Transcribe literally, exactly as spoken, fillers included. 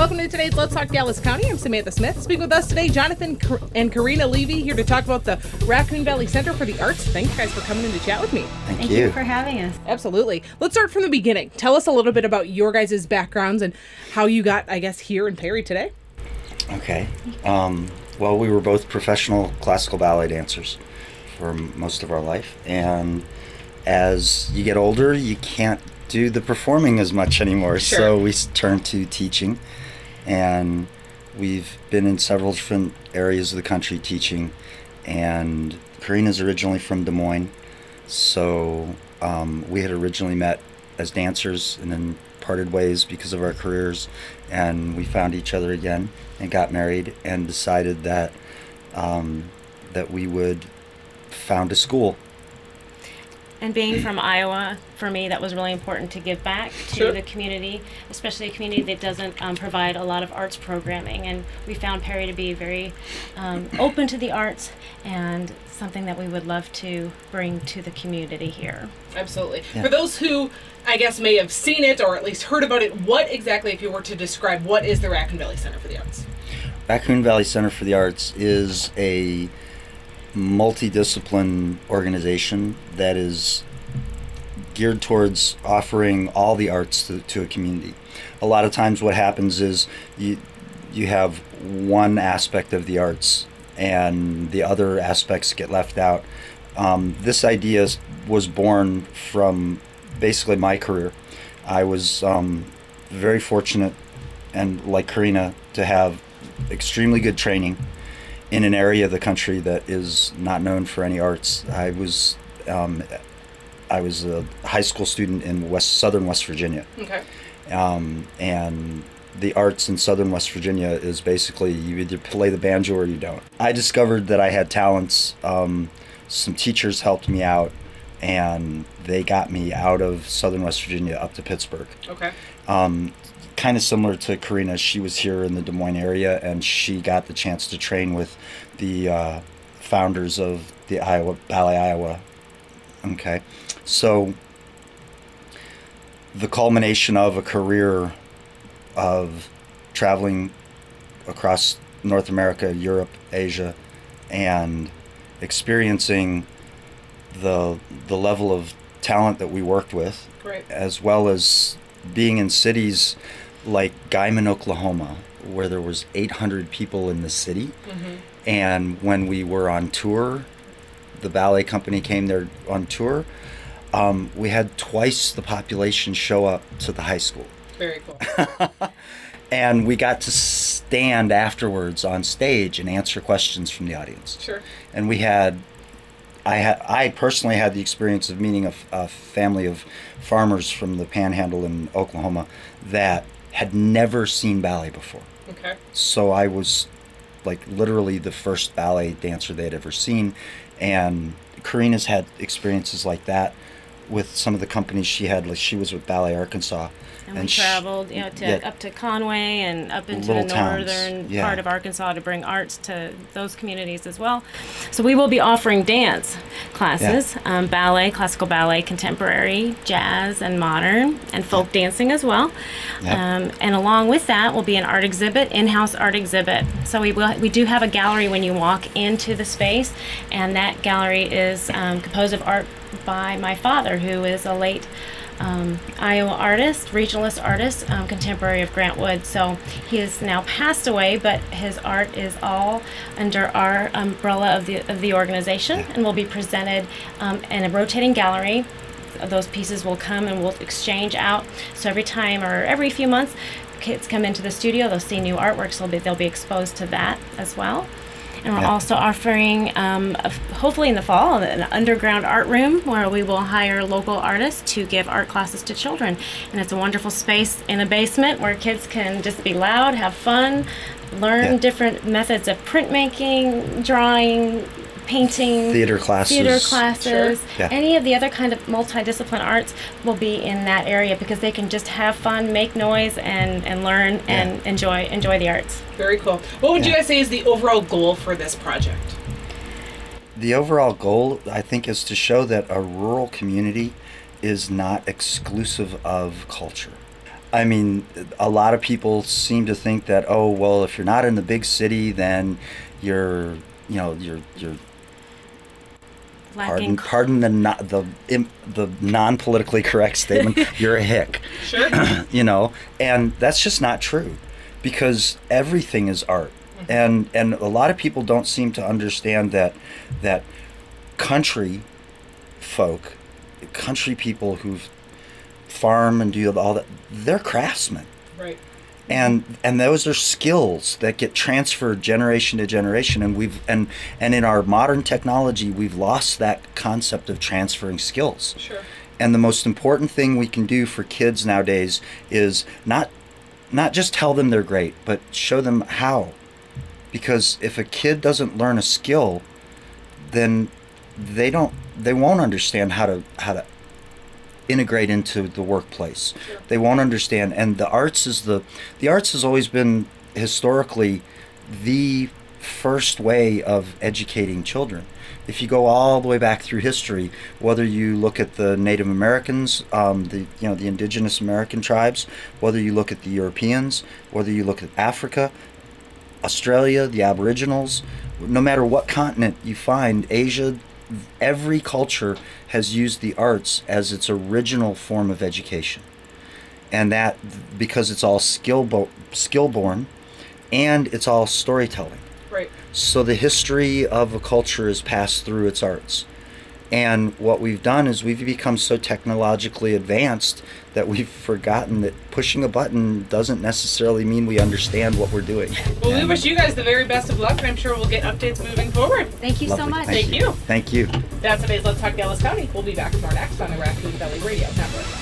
Welcome to today's Let's Talk Dallas County. I'm Samantha Smith. Speaking with us today, Jonathan and Karina Levy here to talk about the Raccoon Valley Center for the Arts. Thank you guys for coming in to chat with me. Thank, Thank you. you for having us. Absolutely. Let's start from the beginning. Tell us a little bit about your guys' backgrounds and how you got, I guess, here in Perry today. Okay. Um, well, we were both professional classical ballet dancers for most of our life. And as you get older, you can't do the performing as much anymore. Sure. So we s- turned to teaching. And we've been in several different areas of the country teaching. And Karina's originally from Des Moines. So um, we had originally met as dancers and then parted ways because of our careers. And we found each other again and got married and decided that um, that we would found a school. And being from Iowa, for me, that was really important to give back to Sure. the community, especially a community that doesn't um, provide a lot of arts programming. And we found Perry to be very um, open to the arts and something that we would love to bring to the community here. Absolutely. Yeah. For those who, I guess, may have seen it or at least heard about it, what exactly, if you were to describe, what is the Raccoon Valley Center for the Arts? Raccoon Valley Center for the Arts is a multidiscipline organization that is geared towards offering all the arts to, to a community. A lot of times what happens is you you have one aspect of the arts and the other aspects get left out. Um, this idea was born from basically my career. I was um, very fortunate, and like Karina, to have extremely good training in an area of the country that is not known for any arts. I was um, I was a high school student in West Southern West Virginia, Okay. um, and the arts in Southern West Virginia is basically you either play the banjo or you don't. I discovered that I had talents. Um, some teachers helped me out, and they got me out of Southern West Virginia up to Pittsburgh. Okay. Um, kind of similar to Karina, she was here in the Des Moines area, and she got the chance to train with the uh, founders of the Iowa Ballet Iowa. Okay, so the culmination of a career of traveling across North America, Europe, Asia, and experiencing the the level of talent that we worked with, Great. as well as being in cities like Guyman, Oklahoma, where there was eight hundred people in the city. Mm-hmm. And when we were on tour, the ballet company came there on tour, um, we had twice the population show up to the high school. Very cool. And we got to stand afterwards on stage and answer questions from the audience. Sure. And we had, I had, I personally had the experience of meeting a, a family of farmers from the Panhandle in Oklahoma that had never seen ballet before. Okay. So I was like literally the first ballet dancer they'd ever seen. And Karina's had experiences like that with some of the companies she had. Like she was with Ballet Arkansas. And, we sh- traveled, you know, to yeah. up to Conway and up into the Little towns, northern yeah. part of Arkansas to bring arts to those communities as well. So we will be offering dance classes, um, ballet, classical ballet, contemporary, jazz, and modern, and folk Yeah. dancing as well. Yeah. Um, and along with that will be an art exhibit, in-house art exhibit. So we will we do have a gallery when you walk into the space, and that gallery is um, composed of art by my father, who is a late Um, Iowa artist, regionalist artist, um, contemporary of Grant Wood. So he has now passed away, but his art is all under our umbrella of the of the organization, and will be presented um, in a rotating gallery. Those pieces will come and we'll exchange out. So every time or every few months, kids come into the studio, they'll see new artworks. They'll be they'll be exposed to that as well. And we're Yeah. also offering, um, a- hopefully in the fall, an underground art room where we will hire local artists to give art classes to children. And it's a wonderful space in a basement where kids can just be loud, have fun, learn Yeah. different methods of printmaking, drawing, painting, Theater classes. theater classes, Sure. Yeah. any of the other kind of multidiscipline arts will be in that area because they can just have fun, make noise, and, and learn and Yeah. enjoy enjoy the arts. Very cool. What would you Yeah. guys say is the overall goal for this project? The overall goal, I think, is to show that a rural community is not exclusive of culture. I mean, a lot of people seem to think that, oh, well, if you're not in the big city, then you're, you know, you're you're Lacking. pardon pardon the not the im, the non politically correct statement. You're a hick. Sure. You know, and that's just not true, because everything is art, mm-hmm. and and a lot of people don't seem to understand that that country folk, country people who farm and do all that, they're craftsmen. Right. And and those are skills that get transferred generation to generation, and we've and and in our modern technology we've lost that concept of transferring skills. Sure. And the most important thing we can do for kids nowadays is not not just tell them they're great, but show them how. Because if a kid doesn't learn a skill, then they don't they won't understand how to how to integrate into the workplace. Sure. They won't understand. And the arts is the the arts has always been historically the first way of educating children. If you go all the way back through history, whether you look at the Native Americans, um, the you know the indigenous American tribes, whether you look at the Europeans, whether you look at Africa, Australia, the Aboriginals, no matter what continent you find, Asia, every culture has used the arts as its original form of education. And that because it's all skill bo- skill born, and it's all storytelling. Right. So the history of a culture is passed through its arts. And what we've done is we've become so technologically advanced that we've forgotten that pushing a button doesn't necessarily mean we understand what we're doing. Well, we wish you guys the very best of luck, and I'm sure we'll get updates moving forward. Thank you Lovely. so much. Thank you. Thank you. That's today's Let's Talk Dallas County. We'll be back more next on the Raccoon Valley Radio Network.